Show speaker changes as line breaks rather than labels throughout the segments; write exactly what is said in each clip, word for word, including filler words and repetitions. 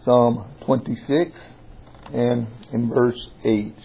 Psalm twenty-six and in verse eight.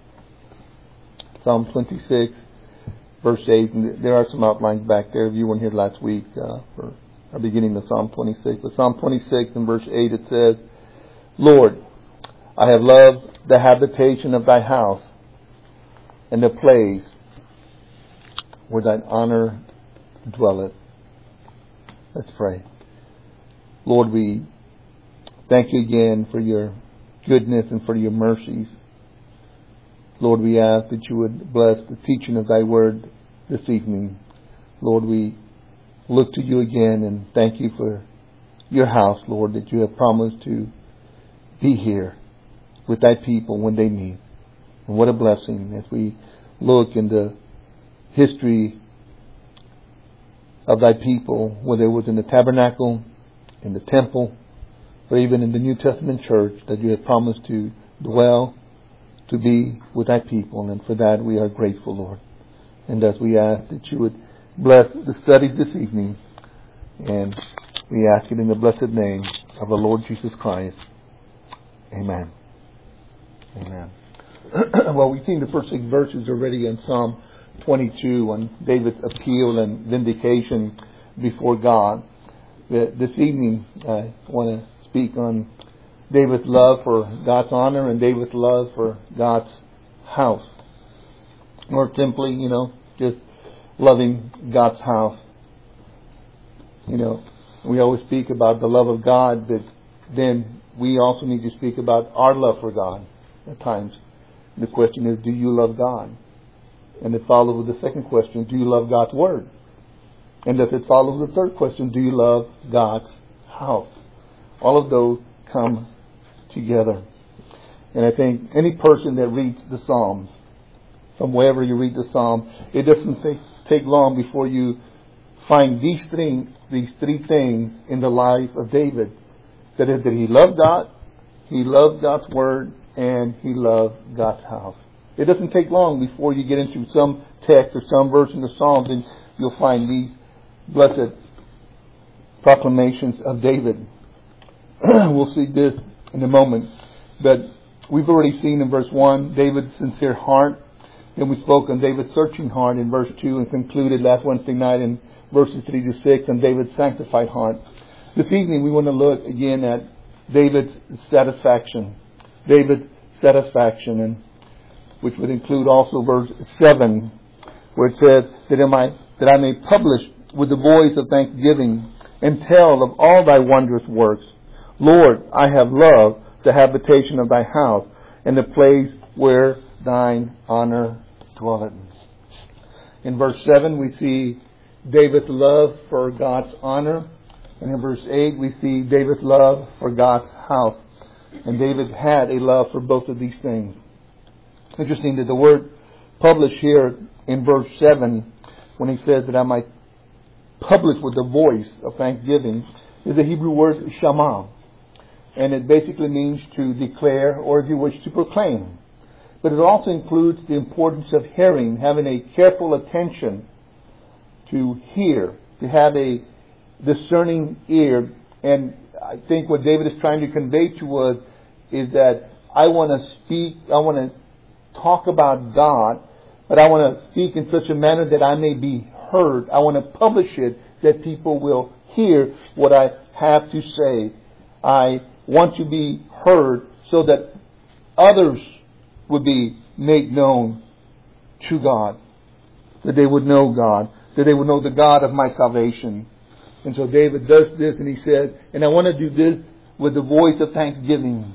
Psalm twenty-six, verse eight. And there are some outlines back there. If you weren't here last week uh, for our beginning of Psalm twenty-six. But Psalm twenty-six and verse eight, it says, Lord, I have loved the habitation of thy house and the place where thine honor dwelleth. Let's pray. Lord, we thank you again for your goodness and for your mercies. Lord, we ask that you would bless the teaching of thy word this evening. Lord, we look to you again and thank you for your house, Lord, that you have promised to be here with thy people when they meet. And what a blessing as we look in the history of thy people, whether it was in the tabernacle, in the temple, or even in the New Testament church, that you have promised to dwell, to be with thy people. And for that we are grateful, Lord. And as we ask that you would bless the studies this evening, and we ask it in the blessed name of the Lord Jesus Christ. Amen. Amen. Well, we've seen the first six verses already in Psalm twenty-two on David's appeal and vindication before God. This evening, I want to speak on David's love for God's honor and David's love for God's house. More simply, you know, just loving God's house. You know, we always speak about the love of God, but then we also need to speak about our love for God at times. The question is, do you love God? And it follows with the second question, do you love God's Word? And does it follow with the third question, do you love God's house? All of those come together. And I think any person that reads the Psalms, from wherever you read the Psalm, it doesn't take, take long before you find these things, these three things in the life of David. That is, that he loved God, he loved God's Word, and he loved God's house. It doesn't take long before you get into some text or some verse in the Psalms and you'll find these blessed proclamations of David. We'll see this in a moment. But we've already seen in verse one, David's sincere heart. Then we spoke on David's searching heart in verse two and concluded last Wednesday night in verses three to six on David's sanctified heart. This evening we want to look again at David's satisfaction. David's satisfaction, and which would include also verse seven, where it says that, am I, that I may publish with the voice of thanksgiving and tell of all thy wondrous works. Lord, I have loved the habitation of thy house and the place where thine honor dwelleth. In verse seven we see David's love for God's honor. And in verse eight, we see David's love for God's house. And David had a love for both of these things. Interesting that the word publish here in verse seven, when he says that I might publish with the voice of thanksgiving, is the Hebrew word shama. And it basically means to declare, or if you wish, to proclaim. But it also includes the importance of hearing, having a careful attention to hear, to have a discerning ear. And I think what David is trying to convey to us is that I want to speak, I want to talk about God, but I want to speak in such a manner that I may be heard. I want to publish it that people will hear what I have to say. I want to be heard so that others would be made known to God, that they would know God, that they would know the God of my salvation. And so David does this, and he says, and I want to do this with the voice of thanksgiving.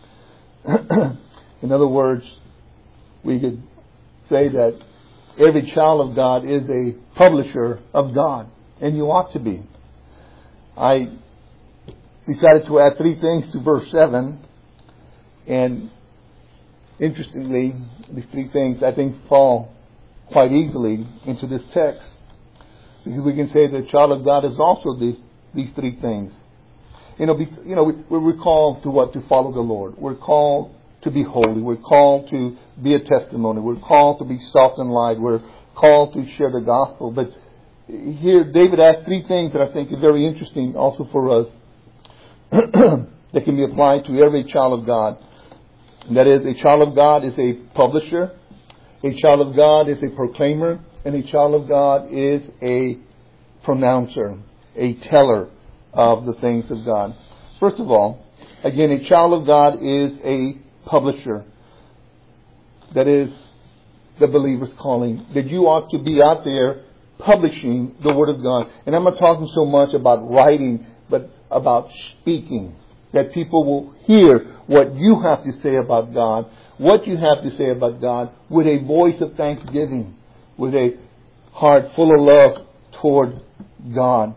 In other words, we could say that every child of God is a publisher of God, and you ought to be. I decided to add three things to verse seven, and interestingly, these three things I think fall quite easily into this text. Because we can say that a child of God is also these, these three things. You know, be, you know, we, we're called to what? To follow the Lord. We're called to be holy. We're called to be a testimony. We're called to be salt and light. We're called to share the gospel. But here, David asked three things that I think are very interesting also for us. that can be applied to every child of God. And that is, a child of God is a publisher, a child of God is a proclaimer, and a child of God is a pronouncer, a teller of the things of God. First of all, again, a child of God is a publisher. That is the believer's calling. That you ought to be out there publishing the Word of God. And I'm not talking so much about writing, but about speaking. That people will hear what you have to say about God, what you have to say about God, with a voice of thanksgiving, with a heart full of love toward God.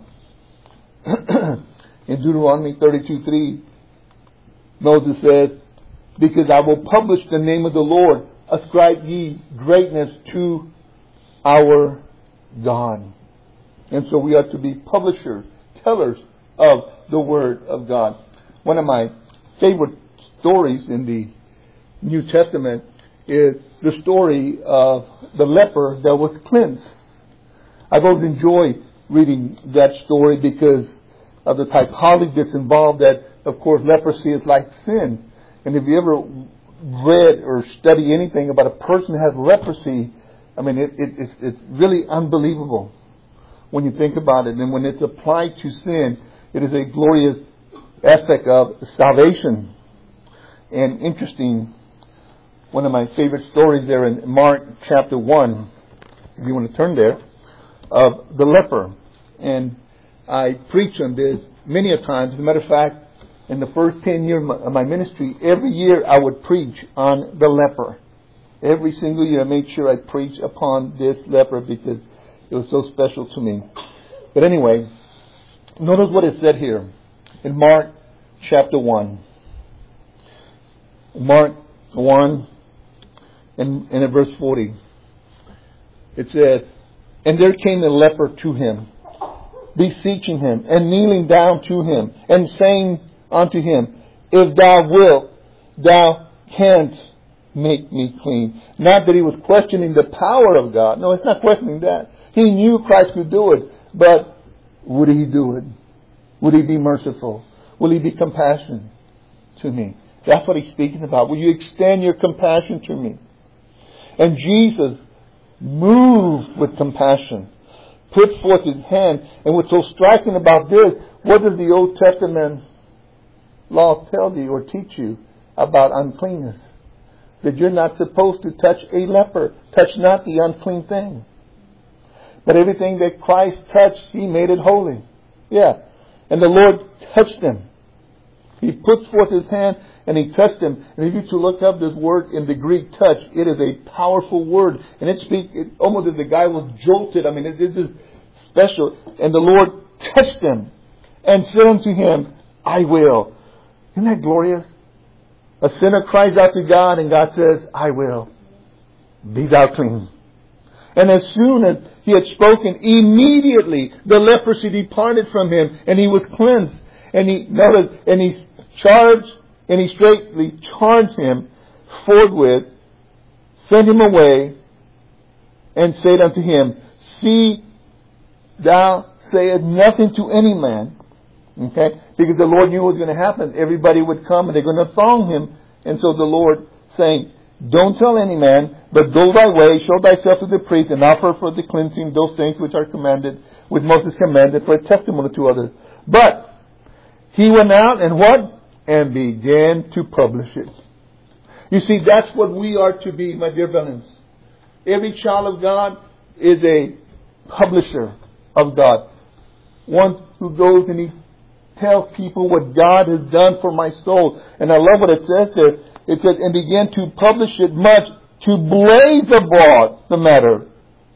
In Deuteronomy thirty-two three, Moses says, because I will publish the name of the Lord, ascribe ye greatness to our God. And so we are to be publishers, tellers of the Word of God. One of my favorite stories in the New Testament is the story of the leper that was cleansed. I've always enjoyed reading that story because of the typology that's involved, that, of course, leprosy is like sin. And if you ever read or study anything about a person who has leprosy, I mean, it, it, it's, it's really unbelievable when you think about it. And when it's applied to sin, it is a glorious aspect of salvation. And interesting, one of my favorite stories there in Mark chapter one, if you want to turn there, of the leper. And I preach on this many a times. As a matter of fact, in the first ten years of my ministry, every year I would preach on the leper. Every single year I made sure I preached upon this leper because it was so special to me. But anyway, notice what is said here in Mark chapter one. Mark one and, and in verse forty. It says, and there came a leper to him, beseeching him, and kneeling down to him, and saying unto him, if thou wilt, thou canst make me clean. Not that he was questioning the power of God. No, it's not questioning that. He knew Christ could do it. But would he do it? Would he be merciful? Will he be compassionate to me? That's what he's speaking about. Will you extend your compassion to me? And Jesus, moved with compassion, put forth his hand. And what's so striking about this, what does the Old Testament law tell you or teach you about uncleanness? That you're not supposed to touch a leper. Touch not the unclean thing. But everything that Christ touched, he made it holy. Yeah. And the Lord touched him. He put forth his hand and he touched him. And if you to look up this word in the Greek, touch, it is a powerful word. And it speaks it, almost as the guy was jolted. I mean, it, it is special. And the Lord touched him and said unto him, I will. Isn't that glorious? A sinner cries out to God and God says, I will. Be thou clean. And as soon as he had spoken, immediately the leprosy departed from him and he was cleansed. And he notice, and he charged, and he straightly charged him forthwith, sent him away, and said unto him, see, thou sayest nothing to any man. Okay? Because the Lord knew what was going to happen. Everybody would come and they're going to thong him. And so the Lord saying, don't tell any man, but go thy way, show thyself to the priest, and offer for the cleansing those things which are commanded, which Moses commanded, for a testimony to others. But he went out and what? And began to publish it. You see, that's what we are to be, my dear brothers. Every child of God is a publisher of God. One who goes and he tells people what God has done for my soul. And I love what it says there. It says, and began to publish it much, to blaze abroad the matter.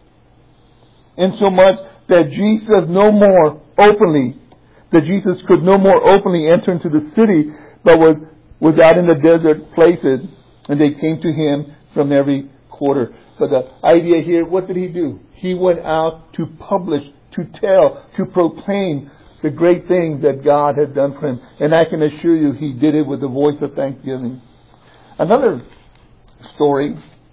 Insomuch that Jesus no more openly, that Jesus could no more openly enter into the city, but was, was out in the desert places, and they came to him from every quarter. But the idea here, what did he do? He went out to publish, to tell, to proclaim the great things that God had done for him. And I can assure you, he did it with a voice of thanksgiving. Another story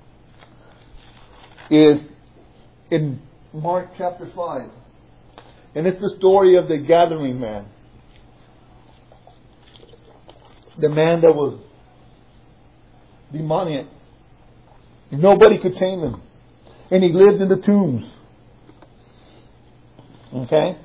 is in Mark chapter five. And it's the story of the gathering man. the man that was demoniac. Nobody could tame him. And he lived in the tombs. Okay?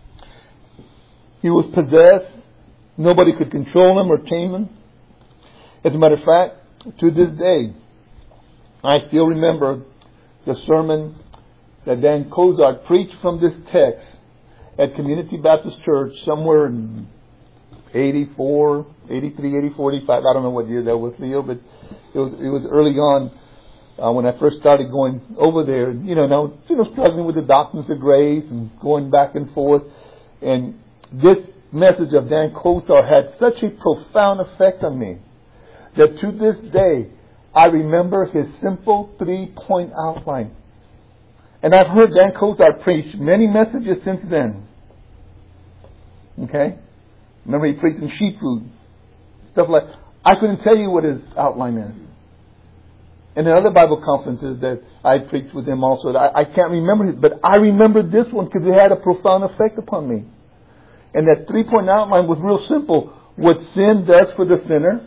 He was possessed. Nobody could control him or tame him. As a matter of fact, to this day, I still remember the sermon that Dan Kozart preached from this text at Community Baptist Church somewhere in eighty-four, eighty-three, eighty-four, eighty-five. I don't know what year that was, Leo, but it was it was early on uh, when I first started going over there. You know, now you know struggling with the doctrines of grace and going back and forth. And this message of Dan Kozart had such a profound effect on me that to this day I remember his simple three-point outline. And I've heard Dan Kozart preach many messages since then. Okay? Remember he preached in sheep food. Stuff like I couldn't tell you what his outline is. And in other Bible conferences that I preached with him also, I, I can't remember his, but I remember this one because it had a profound effect upon me. And that three-point outline was real simple. What sin does for the sinner,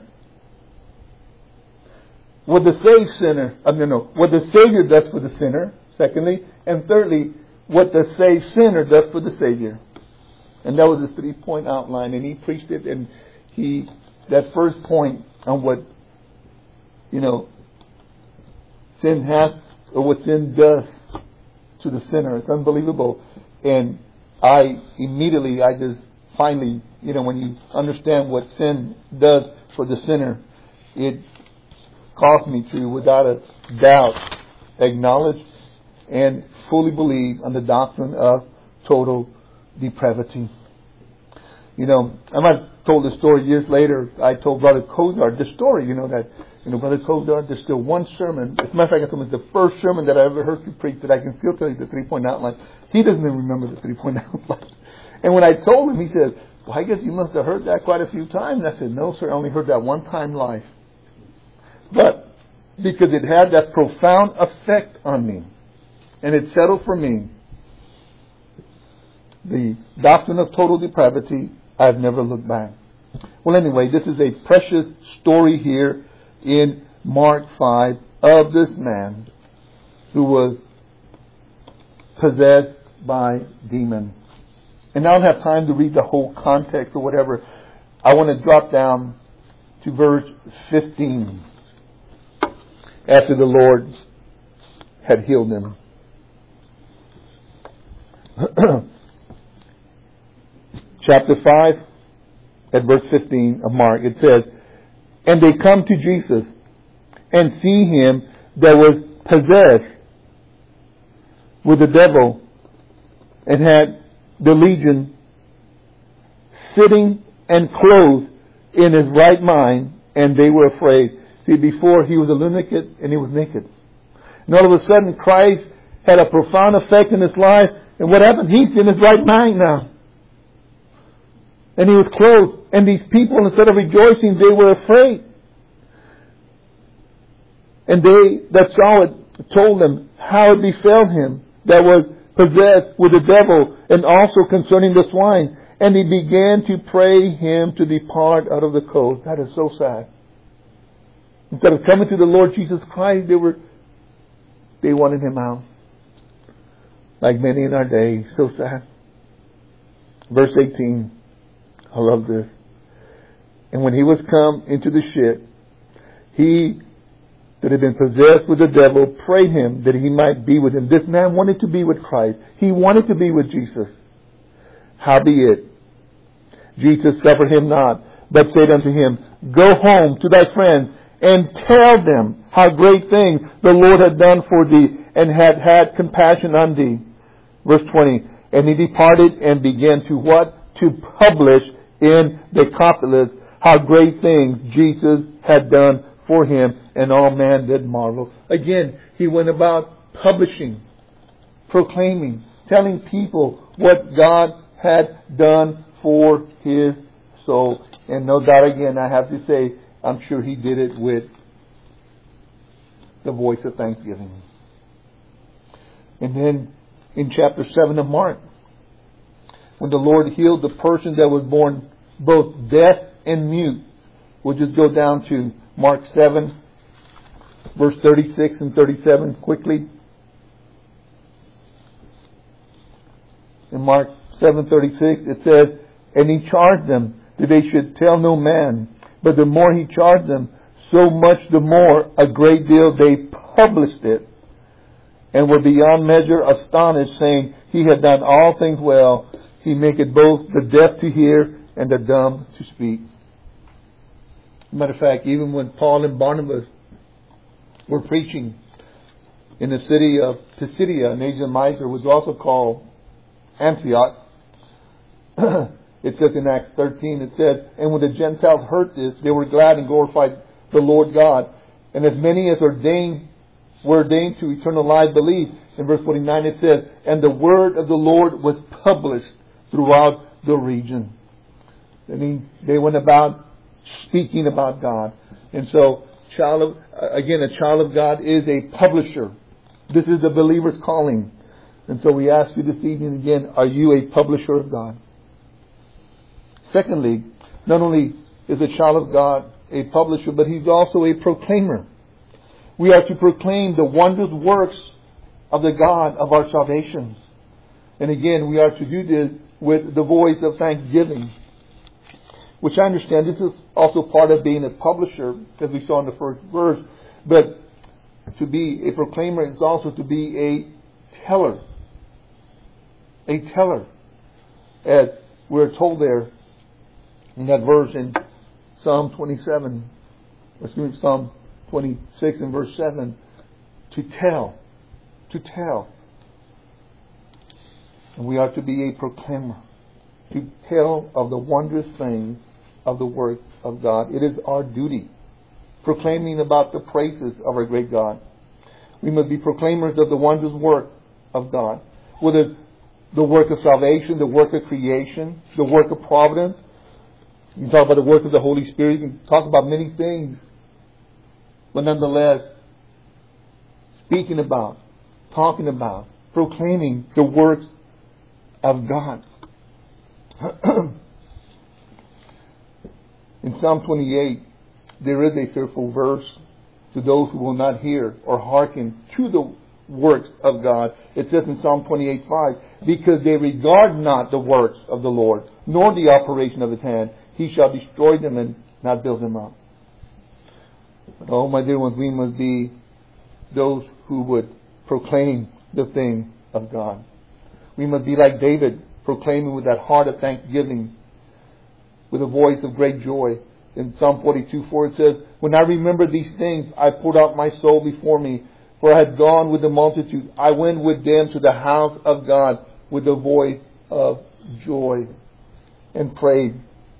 what the saved sinner, I mean, no, what the Savior does for the sinner, secondly, and thirdly, what the saved sinner does for the Savior. And that was his three-point outline, and he preached it, and he, that first point on what, you know, sin has, or what sin does to the sinner, it's unbelievable. And I immediately, I just finally, you know, when you understand what sin does for the sinner, it caused me to, without a doubt, acknowledge and fully believe on the doctrine of total depravity. You know, I might have told the story years later. I told Brother Kozart the story, you know, that, you know, Brother Kozart, there's still one sermon. As a matter of fact, I told him it's the first sermon that I ever heard you preach that I can still tell you the three-point outline. He doesn't even remember the three-point outline. And when I told him, he said, well, I guess you must have heard that quite a few times. And I said, no, sir, I only heard that one time live. But because it had that profound effect on me, and it settled for me, the doctrine of total depravity, I've never looked back. Well, anyway, this is a precious story here in Mark five of this man who was possessed by demons. And I don't have time to read the whole context or whatever. I want to drop down to verse fifteen after the Lord had healed him. Chapter five, at verse fifteen of Mark, it says, and they come to Jesus and see him that was possessed with the devil and had the legion sitting and clothed in his right mind, and they were afraid. See, before he was a lunatic and he was naked. And all of a sudden Christ had a profound effect in his life, and what happened? He's in his right mind now. And he was clothed. And these people, instead of rejoicing, they were afraid. And they that saw it told them how it befell him that was possessed with the devil, and also concerning the swine. And he began to pray him to depart out of the coast. That is so sad. Instead of coming to the Lord Jesus Christ, they were they wanted him out. Like many in our day. So sad. Verse eighteen. I love this. And when he was come into the ship, he that had been possessed with the devil prayed him that he might be with him. This man wanted to be with Christ. He wanted to be with Jesus. Howbeit, Jesus suffered him not, but said unto him, go home to thy friends and tell them how great things the Lord had done for thee and had had compassion on thee. Verse twenty. And he departed and began to what? To publish in Decapolis how great things Jesus had done for him, and all men did marvel. Again, he went about publishing, proclaiming, telling people what God had done for his soul. And no doubt again, I have to say, I'm sure he did it with the voice of thanksgiving. And then in chapter seven of Mark, when the Lord healed the person that was born both deaf and mute, we'll just go down to Mark seven, verse thirty-six and thirty-seven quickly. In Mark seven thirty-six, it says, and he charged them that they should tell no man. But the more he charged them, so much the more a great deal they published it, and were beyond measure astonished, saying, he had done all things well. He maketh both the deaf to hear and the dumb to speak. Matter of fact, even when Paul and Barnabas were preaching in the city of Pisidia in Asia Minor, was also called Antioch. It says in Acts thirteen, it says, and when the Gentiles heard this, they were glad and glorified the Lord God. And as many as ordained were ordained to eternal life believed. In verse forty-nine it says, and the word of the Lord was published throughout the region. I mean, they went about speaking about God. And so, child of, again, a child of God is a publisher. This is the believer's calling. And so we ask you this evening again, are you a publisher of God? Secondly, not only is a child of God a publisher, but he's also a proclaimer. We are to proclaim the wondrous works of the God of our salvation. And again, we are to do this with the voice of thanksgiving, which I understand this is also part of being a publisher, as we saw in the first verse. But to be a proclaimer is also to be a teller. A teller. As we're told there in that verse in Psalm twenty-seven, excuse me, Psalm twenty-six and verse seven, to tell. To tell. And we are to be a proclaimer. To tell of the wondrous things of the work of God. It is our duty. Proclaiming about the praises of our great God. We must be proclaimers of the wondrous work of God. Whether the work of salvation, the work of creation, the work of providence. You can talk about the work of the Holy Spirit. You can talk about many things. But nonetheless, speaking about, talking about, proclaiming the works of God. In Psalm twenty-eight, there is a fearful verse to those who will not hear or hearken to the works of God. It says in Psalm twenty-eight five, because they regard not the works of the Lord, nor the operation of his hand, he shall destroy them and not build them up. But oh, my dear ones, we must be those who would proclaim the things of God. We must be like David, proclaiming with that heart of thanksgiving, with a voice of great joy. In Psalm forty-two four it says, when I remember these things, I poured out my soul before me, for I had gone with the multitude. I went with them to the house of God with a voice of joy and praise.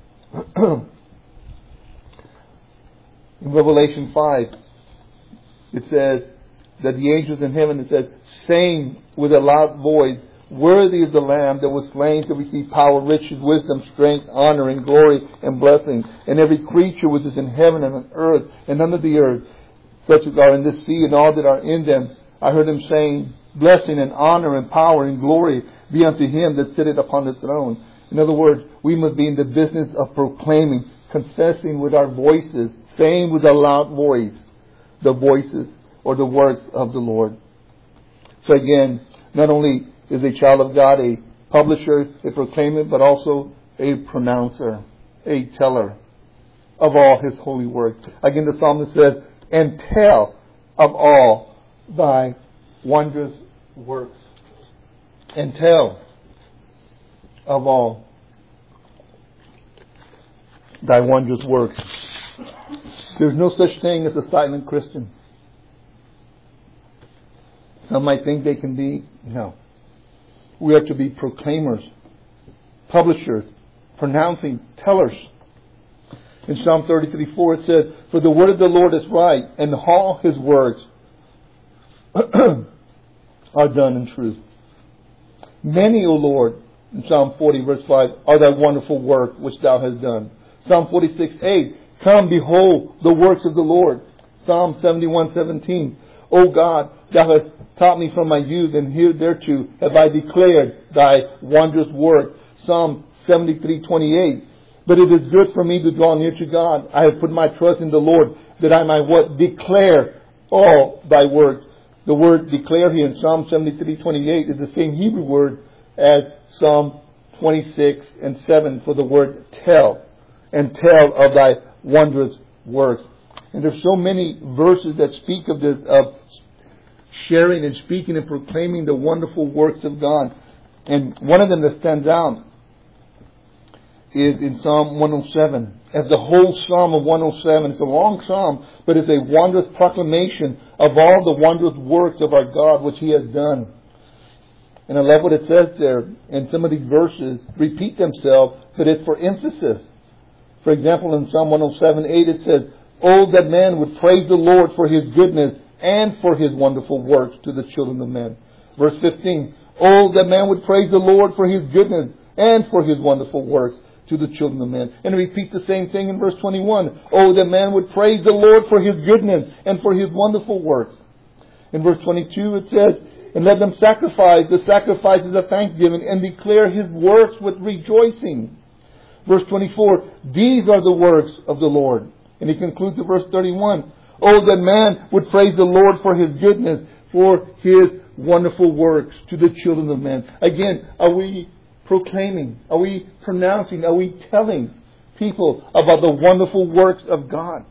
In Revelation five, it says that the angels in heaven, it says, saying with a loud voice, worthy is the Lamb that was slain to receive power, riches, wisdom, strength, honor, and glory, and blessing. And every creature which is in heaven and on earth and under the earth, such as are in the sea and all that are in them, I heard him saying, blessing and honor and power and glory be unto him that sitteth upon the throne. In other words, we must be in the business of proclaiming, confessing with our voices, saying with a loud voice, the voices or the works of the Lord. So again, not only is a child of God a publisher, a proclaimer, but also a pronouncer, a teller of all his holy works. Again, the psalmist says, and tell of all thy wondrous works. And tell of all thy wondrous works. There's no such thing as a silent Christian. Some might think they can be. No. We are to be proclaimers, publishers, pronouncing, tellers. In Psalm thirty-three four it says, for the word of the Lord is right, and all his words are done in truth. Many, O Lord, in Psalm forty verse five, are thy wonderful work which thou hast done. Psalm forty-six eight, come behold the works of the Lord. Psalm seventy-one seventeen, O God, thou hast taught me from my youth, and hitherto have I declared thy wondrous work. Psalm seventy-three twenty-eight, But it is good for me to draw near to God. I have put my trust in the Lord, that I might what? Declare all thy works. The word declare here in Psalm seventy-three twenty-eight is the same Hebrew word as Psalm twenty-six and seven for the word tell. And tell of thy wondrous works. And there's so many verses that speak of this, of sharing and speaking and proclaiming the wonderful works of God. And one of them that stands out is in Psalm one oh seven. As the whole Psalm of one oh seven, it's a long Psalm, but it's a wondrous proclamation of all the wondrous works of our God which He has done. And I love what it says there. And some of these verses repeat themselves, but it's for emphasis. For example, in Psalm one oh seven eight it says, "Oh, that man would praise the Lord for His goodness and for His wonderful works to the children of men." Verse fifteen, "Oh, that man would praise the Lord for His goodness and for His wonderful works to the children of men." And repeat the same thing in verse twenty-one. "Oh, that man would praise the Lord for His goodness and for His wonderful works." In verse twenty-two it says, "And let them sacrifice the sacrifices of thanksgiving and declare His works with rejoicing." Verse twenty-four, "These are the works of the Lord." And he concludes in verse thirty-one, "Oh, that man would praise the Lord for His goodness, for His wonderful works to the children of men." Again, are we proclaiming? Are we pronouncing? Are we telling people about the wonderful works of God?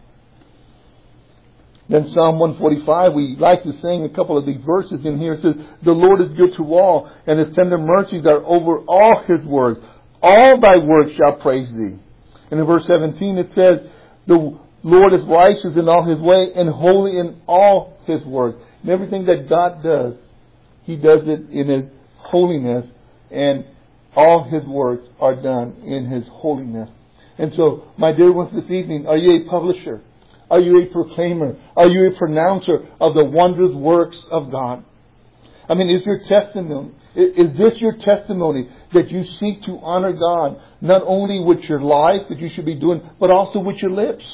Then Psalm one forty-five, we like to sing a couple of these verses in here. It says, "The Lord is good to all, and His tender mercies are over all His works. All thy works shall praise thee." And in verse seventeen it says, "The Lord is righteous in all His way and holy in all His work." And everything that God does, He does it in His holiness, and all His works are done in His holiness. And so, my dear ones, this evening, are you a publisher? Are you a proclaimer? Are you a pronouncer of the wondrous works of God? I mean, is your testimony, is this your testimony that you seek to honor God, not only with your life that you should be doing, but also with your lips?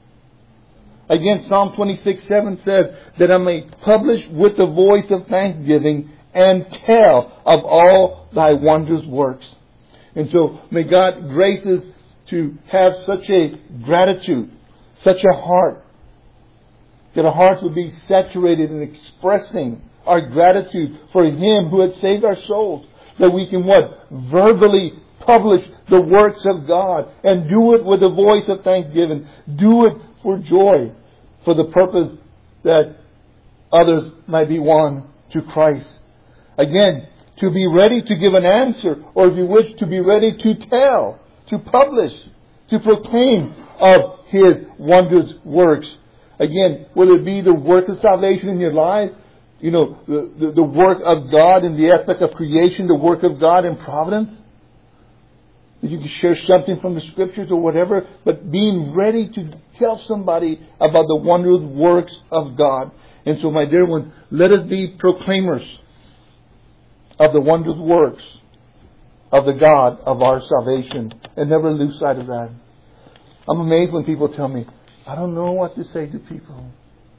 Again, Psalm twenty-six seven says that I may publish with the voice of thanksgiving and tell of all thy wondrous works. And so may God grace us to have such a gratitude, such a heart, that our hearts would be saturated in expressing our gratitude for Him who has saved our souls. That we can what? Verbally publish the works of God and do it with a voice of thanksgiving. Do it for joy, for the purpose that others might be won to Christ. Again, to be ready to give an answer, or if you wish, to be ready to tell, to publish, to proclaim of His wondrous works. Again, whether it be the work of salvation in your life, you know, the, the, the work of God in the aspect of creation, the work of God in providence. You can share something from the Scriptures or whatever, but being ready to tell somebody about the wondrous works of God. And so, my dear ones, let us be proclaimers of the wondrous works of the God of our salvation, and never lose sight of that. I'm amazed when people tell me, "I don't know what to say to people."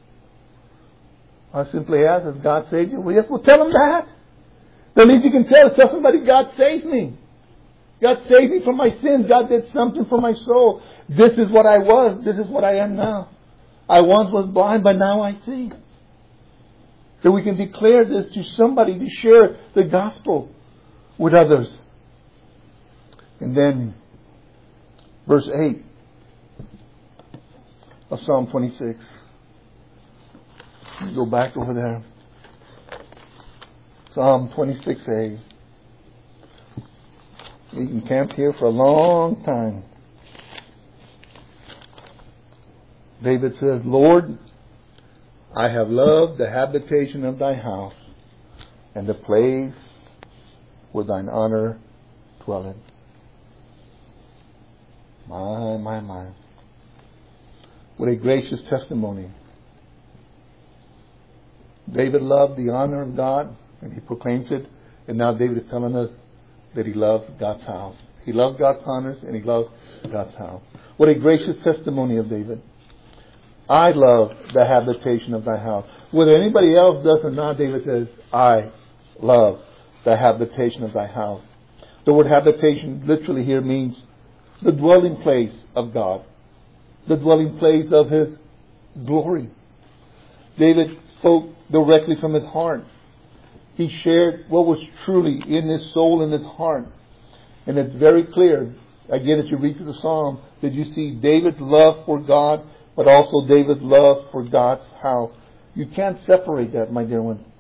I simply ask, "Has God saved you?" Well, yes, well, tell them that. The least you can tell is tell somebody, "God saved me. God saved me from my sins. God did something for my soul. This is what I was. This is what I am now. I once was blind, but now I see." So we can declare this to somebody, to share the gospel with others. And then, verse eight of Psalm twenty-six. Go back over there. Psalm twenty-six a. You can camp here for a long time. David says, "Lord, I have loved the habitation of thy house, and the place where thine honor dwelleth." My, my, my. What a gracious testimony. David loved the honor of God, and he proclaims it. And now David is telling us that he loved God's house. He loved God's honors, and he loved God's house. What a gracious testimony of David. I love the habitation of thy house. Whether anybody else does or not, David says, I love the habitation of thy house. The word habitation literally here means the dwelling place of God, the dwelling place of His glory. David spoke directly from his heart. He shared what was truly in his soul and his heart. And it's very clear, again, as you read through the Psalm, that you see David's love for God, but also David's love for God's house. You can't separate that, my dear one.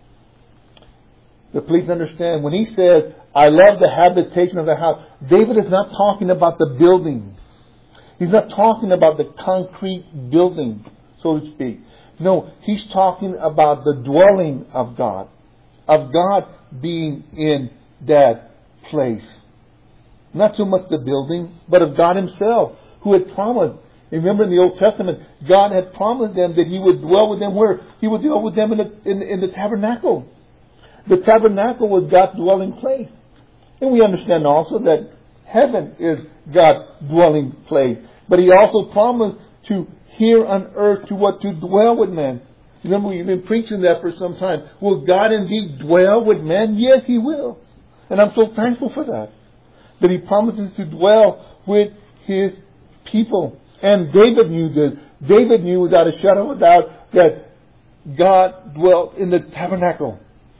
But please understand, when he says, I love the habitation of the house, David is not talking about the building. He's not talking about the concrete building, so to speak. No, he's talking about the dwelling of God, of God being in that place. Not so much the building, but of God Himself, who had promised. Remember in the Old Testament, God had promised them that He would dwell with them where? He would dwell with them in the, in, in the tabernacle. The tabernacle was God's dwelling place. And we understand also that heaven is God's dwelling place. But He also promised to here on earth to what? To dwell with men. Remember, we've been preaching that for some time. Will God indeed dwell with men? Yes, He will. And I'm so thankful for that. That He promises to dwell with His people. And David knew this. David knew without a shadow of a doubt that God dwelt in the tabernacle.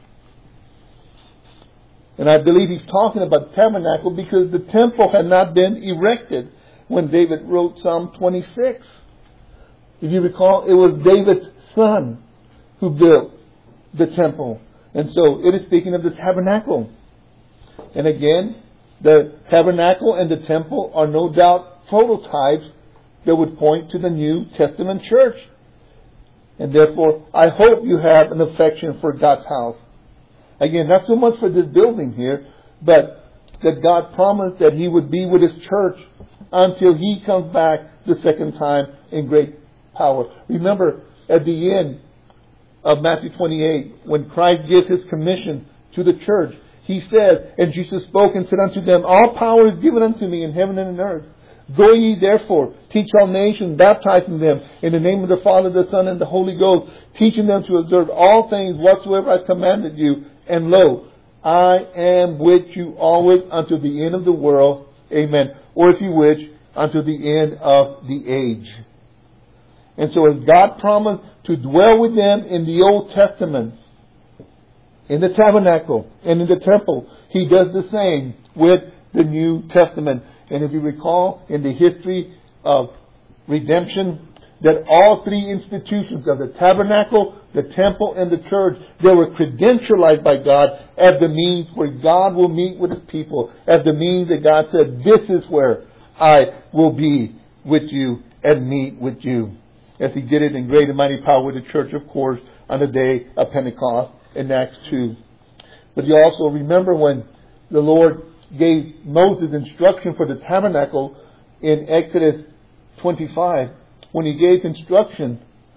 And I believe he's talking about the tabernacle because the temple had not been erected when David wrote Psalm twenty-six. If you recall, it was David's son who built the temple. And so it is speaking of the tabernacle. And again, the tabernacle and the temple are no doubt prototypes that would point to the New Testament church. And therefore, I hope you have an affection for God's house. Again, not so much for this building here, but that God promised that He would be with His church until He comes back the second time in great power. Remember, at the end of Matthew twenty-eight, when Christ gives His commission to the church, He said, and Jesus spoke and said unto them, all power is given unto me in heaven and in earth. Go ye therefore, teach all nations, baptizing them in the name of the Father, the Son, and the Holy Ghost, teaching them to observe all things whatsoever I commanded you. And lo, I am with you always unto the end of the world. Amen. Or if you wish, unto the end of the age. And so as God promised to dwell with them in the Old Testament, in the tabernacle and in the temple, He does the same with the New Testament. And if you recall in the history of redemption, that all three institutions of the tabernacle, the temple, and the church, they were credentialized by God as the means where God will meet with His people, as the means that God said, this is where I will be with you and meet with you. As He did it in great and mighty power with the church, of course, on the day of Pentecost in Acts two. But you also remember when the Lord gave Moses instruction for the tabernacle in Exodus twenty-five, when He gave instruction,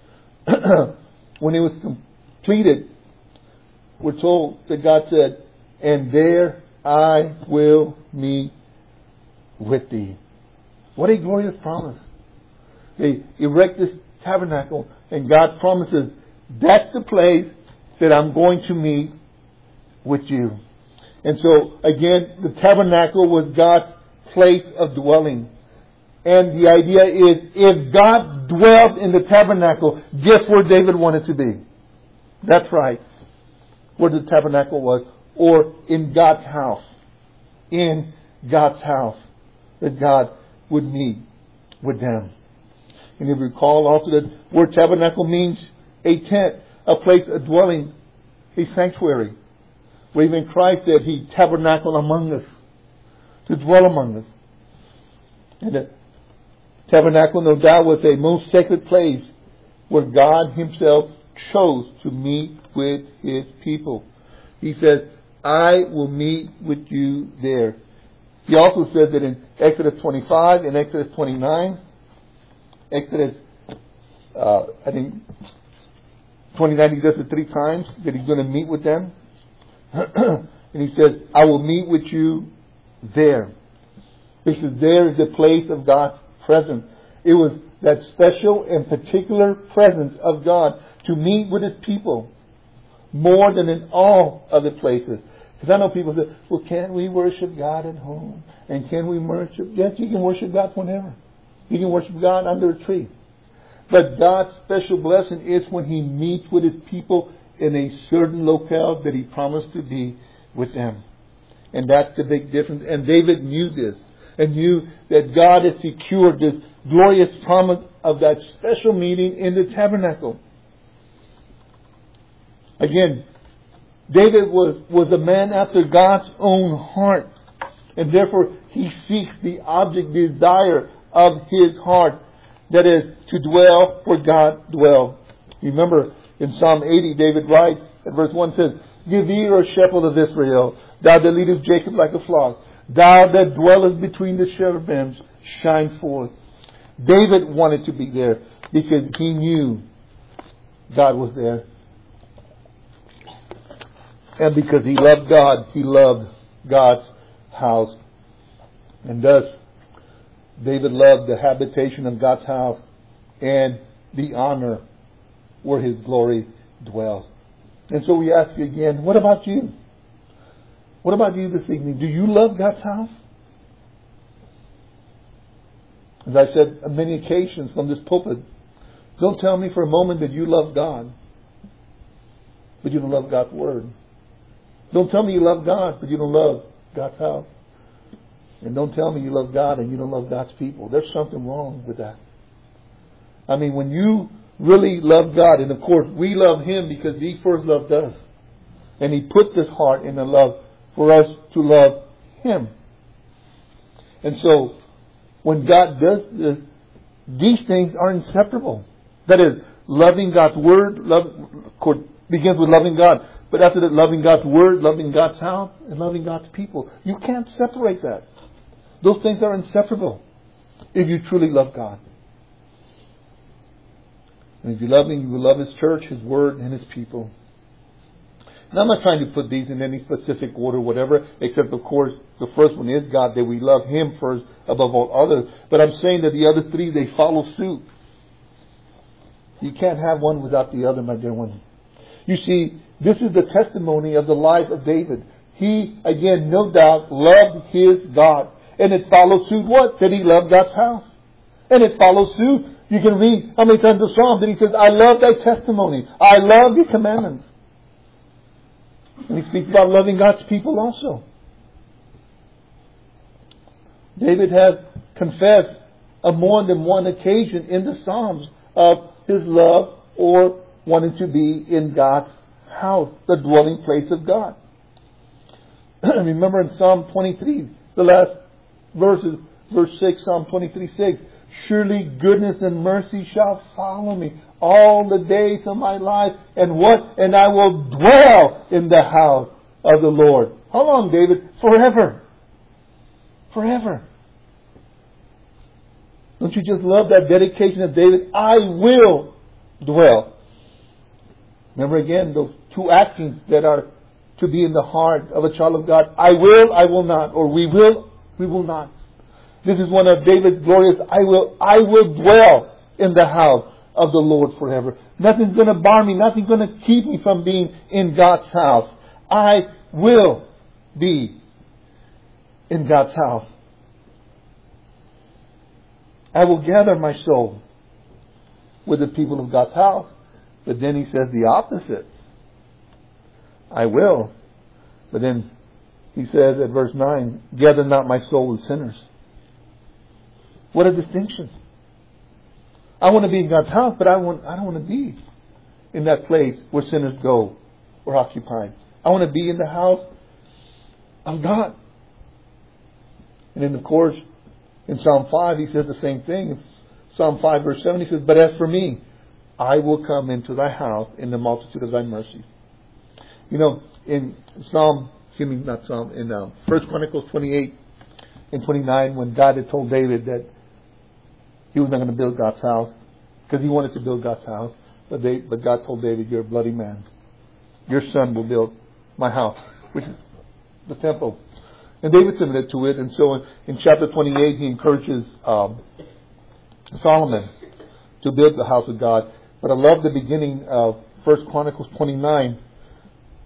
when it was completed, we're told that God said, and there I will meet with thee. What a glorious promise. They erect this tabernacle, and God promises, that's the place that I'm going to meet with you. And so, again, the tabernacle was God's place of dwelling. And the idea is, if God dwelt in the tabernacle, guess where David wanted to be? That's right. Where the tabernacle was. Or in God's house. In God's house. That God would meet with them. And if you recall also that word tabernacle means a tent, a place of dwelling, a sanctuary. Where even Christ said He tabernacled among us. To dwell among us. And the tabernacle, no doubt, was a most sacred place where God Himself chose to meet with His people. He said, I will meet with you there. He also said that in Exodus twenty-five and Exodus twenty-nine, Exodus, uh, I think, twenty-nine, He does it three times, that He's going to meet with them. And He says, I will meet with you there. Because there is the place of God's presence. It was that special and particular presence of God to meet with His people more than in all other places. Because I know people say, well, can we worship God at home? And can we worship? Yes, you can worship God whenever. You can worship God under a tree. But God's special blessing is when He meets with His people in a certain locale that He promised to be with them. And that's the big difference. And David knew this. And knew that God had secured this glorious promise of that special meeting in the tabernacle. Again, David was, was a man after God's own heart. And therefore, he seeks the object desire of his heart. That is, to dwell where God dwells. Remember, in Psalm eighty, David writes, at verse one says, Give ear, O shepherd of Israel, thou that leadest Jacob like a flock. Thou that dwellest between the cherubims, shine forth. David wanted to be there because he knew God was there. And because he loved God, he loved God's house. And thus, David loved the habitation of God's house and the honor where His glory dwells. And so we ask you again, what about you? What about you this evening? Do you love God's house? As I said on many occasions from this pulpit, don't tell me for a moment that you love God, but you don't love God's Word. Don't tell me you love God, but you don't love God's house. And don't tell me you love God and you don't love God's people. There's something wrong with that. I mean, when you really love God, and of course we love Him because He first loved us. And He put this heart in the love for us to love Him. And so, when God does this, these things are inseparable. That is, loving God's Word, love, of course, begins with loving God. But after that, loving God's Word, loving God's house, and loving God's people. You can't separate that. Those things are inseparable if you truly love God. And if you love Him, you will love His church, His Word, and His people. Now, I'm not trying to put these in any specific order, whatever, except, of course, the first one is God, that we love Him first above all others. But I'm saying that the other three, they follow suit. You can't have one without the other, my dear one. You see, this is the testimony of the life of David. He, again, no doubt, loved his God. And it follows suit what? That he loved God's house. And it follows suit. You can read how many times the Psalm that he says, I love thy testimony. I love your commandments. And he speaks about loving God's people also. David has confessed on more than one occasion in the Psalms of his love or wanting to be in God's house, the dwelling place of God. Remember in Psalm twenty-three, the last verses, verse six, Psalm twenty-three, six. Surely goodness and mercy shall follow me all the days of my life. And what? And I will dwell in the house of the Lord. How long, David? Forever. Forever. Don't you just love that dedication of David? I will dwell. Remember again those two actions that are to be in the heart of a child of God. I will, I will not. Or we will, we will not. This is one of David's glorious, I will, I will dwell in the house of the Lord forever. Nothing's going to bar me. Nothing's going to keep me from being in God's house. I will be in God's house. I will gather my soul with the people of God's house. But then he says the opposite. I will. But then he says at verse nine, gather not my soul with sinners. What a distinction. I want to be in God's house, but I want I don't want to be in that place where sinners go or occupy. I want to be in the house of God. And then of course, in Psalm five, he says the same thing. Psalm five verse seven, he says, but as for me, I will come into thy house in the multitude of thy mercies. You know, in Psalm, excuse me, not Psalm, in um, First Chronicles twenty-eight and twenty-nine, when God had told David that he was not going to build God's house, because he wanted to build God's house, but, they, but God told David, you're a bloody man. Your son will build my house, which is the temple. And David submitted to it, and so in, in chapter twenty-eight, he encourages um, Solomon to build the house of God. But I love the beginning of First Chronicles twenty-nine,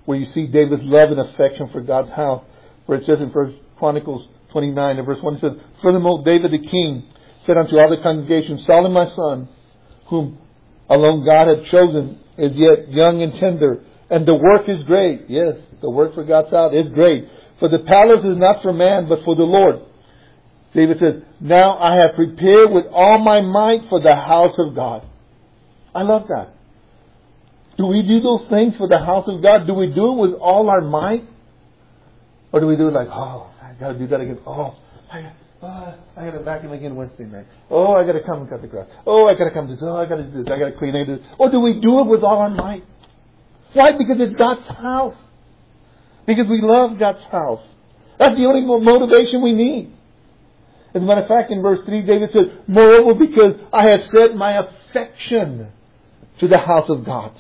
where you see David's love and affection for God's house. Where it says in First Chronicles twenty-nine and verse one, it says, "Furthermore, David the king said unto all the congregation, Solomon my son, whom alone God had chosen, is yet young and tender, and the work is great." Yes, the work for God's house is great. "For the palace is not for man, but for the Lord." David says, "Now I have prepared with all my might for the house of God." I love that. Do we do those things for the house of God? Do we do it with all our might? Or do we do it like, oh, I got to do that again. Oh, I, uh, I got to vacuum again Wednesday night. Oh, I got to come and cut the grass. Oh, I got to come to this. Oh, I got to do this. I got to clean it. Or do we do it with all our might? Why? Because it's God's house. Because we love God's house. That's the only motivation we need. As a matter of fact, in verse three, David says, "Moreover, because I have set my affection to the house of God."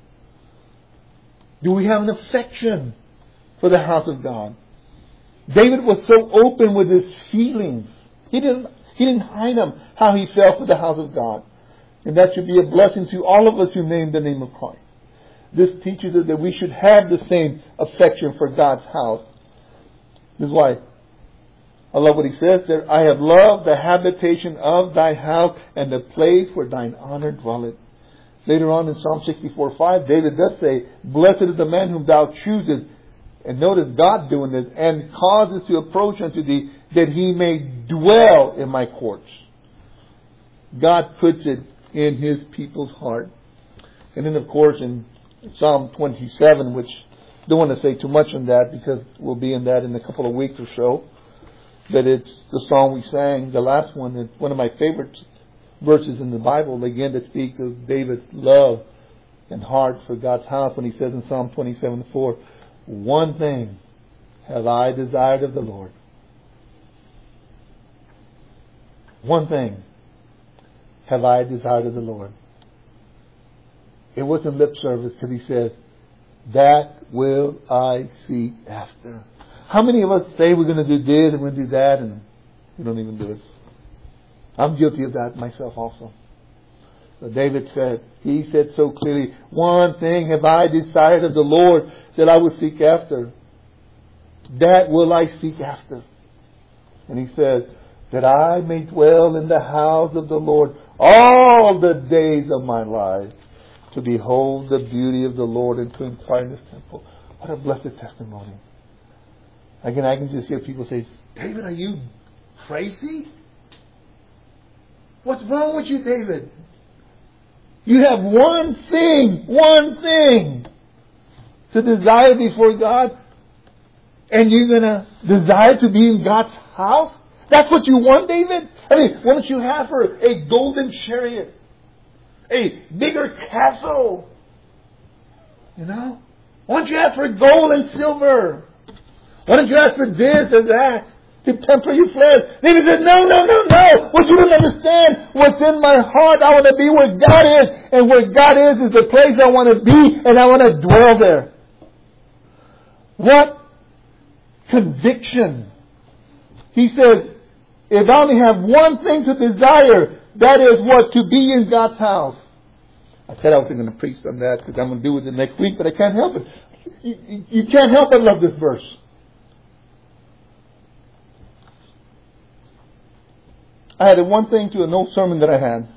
Do we have an affection for the house of God? David was so open with his feelings. He didn't, he didn't hide them, how he felt for the house of God. And that should be a blessing to all of us who name the name of Christ. This teaches us that we should have the same affection for God's house. This is why I love what he says there. "I have loved the habitation of thy house and the place where thine honor dwelleth." Later on in Psalm sixty-four five, David does say, "Blessed is the man whom thou choosest." And notice God doing this, "and causes to approach unto thee, that he may dwell in my courts." God puts it in his people's heart. And then, of course, in Psalm twenty-seven, which I don't want to say too much on that because we'll be in that in a couple of weeks or so, that it's the song we sang, the last one. It's one of my favorite verses in the Bible, again, that speak of David's love and heart for God's house when he says in Psalm twenty-seven four, "One thing have I desired of the Lord." One thing have I desired of the Lord. It wasn't lip service, because he says, "That will I seek after." How many of us say we're going to do this and we're going to do that, and we don't even do it? I'm guilty of that myself also. So David said, he said so clearly, "One thing have I desired of the Lord, that I will seek after. That will I seek after." And he says, "that I may dwell in the house of the Lord all the days of my life, to behold the beauty of the Lord and to inquire in his temple." What a blessed testimony. Again, I can just hear people say, "David, are you crazy? What's wrong with you, David? You have one thing, one thing to desire before God, and you're going to desire to be in God's house? That's what you want, David? I mean, why don't you have her a golden chariot? A bigger castle? You know? Why don't you ask for gold and silver? Why don't you ask for this or that to temper your flesh?" David said, "No, no, no, no. What you don't understand, what's in my heart, I want to be where God is. And where God is is the place I want to be, and I want to dwell there." What conviction. He says, if I only have one thing to desire, that is what? To be in God's house. I said I wasn't going to preach on that because I'm going to do it the next week, but I can't help it. You, you, you can't help but love this verse. I had one thing to an old sermon that I had.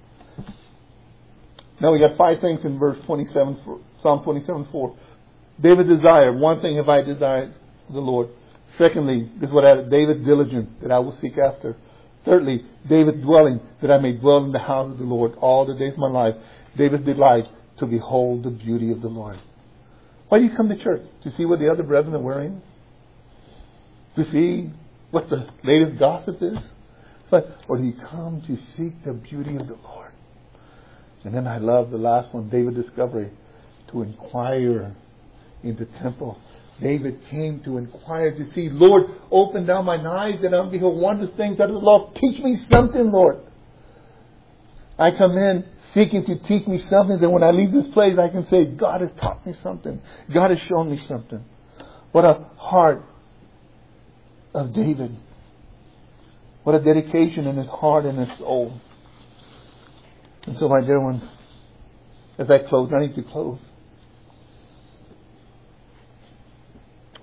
Now we got five things in verse twenty-seven, Psalm twenty-seven four. David desired, one thing have I desired of the Lord. Secondly, this is what I had, David diligent, that I will seek after. Thirdly, David dwelling, that I may dwell in the house of the Lord all the days of my life. David's delight, to behold the beauty of the Lord. Why do you come to church? To see what the other brethren are wearing? To see what the latest gossip is? But, or do you come to seek the beauty of the Lord? And then I love the last one, David discovery, to inquire in the temple. David came to inquire, to see, "Lord, open down mine eyes that I may behold wondrous things out of the law. Teach me something, Lord." I come in seeking to teach me something, that when I leave this place I can say, God has taught me something. God has shown me something. What a heart of David. What a dedication in his heart and his soul. And so, my dear ones, as I close, I need to close.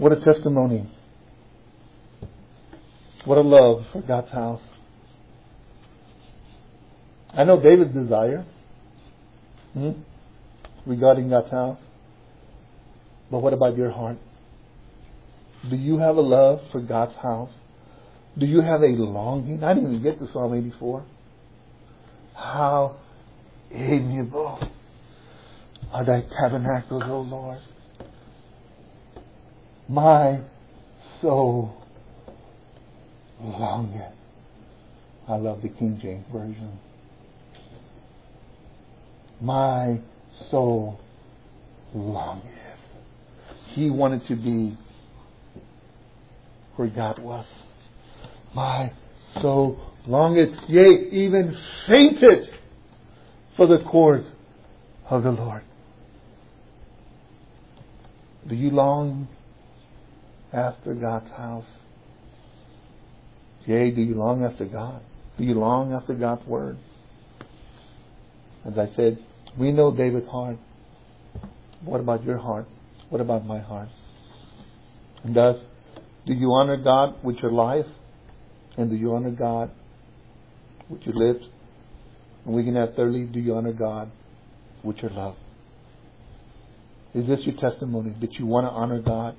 What a testimony. What a love for God's house. I know David's desire hmm, regarding God's house. But what about your heart? Do you have a love for God's house? Do you have a longing? I didn't even get to Psalm eighty-four. How amiable are thy tabernacles, O Lord. My soul longeth. I love the King James Version. My soul longeth. He wanted to be where God was. My soul longeth, yea, even fainted for the court of the Lord. Do you long after God's house? Yea, do you long after God? Do you long after God's word? As I said, we know David's heart. What about your heart? What about my heart? And thus, do you honor God with your life? And do you honor God with your lips? And we can add thirdly, do you honor God with your love? Is this your testimony that you want to honor God?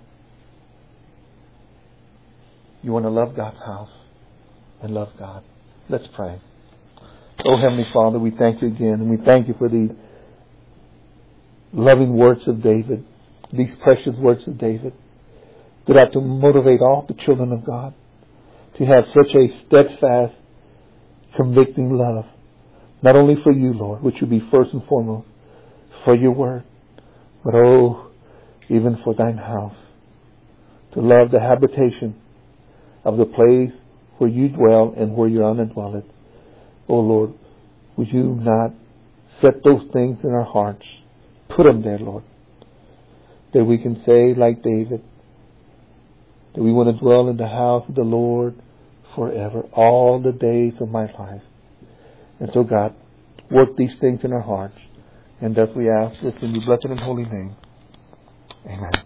You want to love God's house and love God? Let's pray. Oh, Heavenly Father, we thank you again, and we thank you for the loving words of David, these precious words of David, that ought to motivate all the children of God to have such a steadfast, convicting love, not only for you, Lord, which would be first and foremost, for your word, but oh, even for thine house, to love the habitation of the place where you dwell and where your honor dwelleth. Oh Lord, would you not set those things in our hearts, put them there, Lord, that we can say like David, that we want to dwell in the house of the Lord forever, all the days of my life. And so God, work these things in our hearts. And thus we ask this in your blessed and holy name. Amen.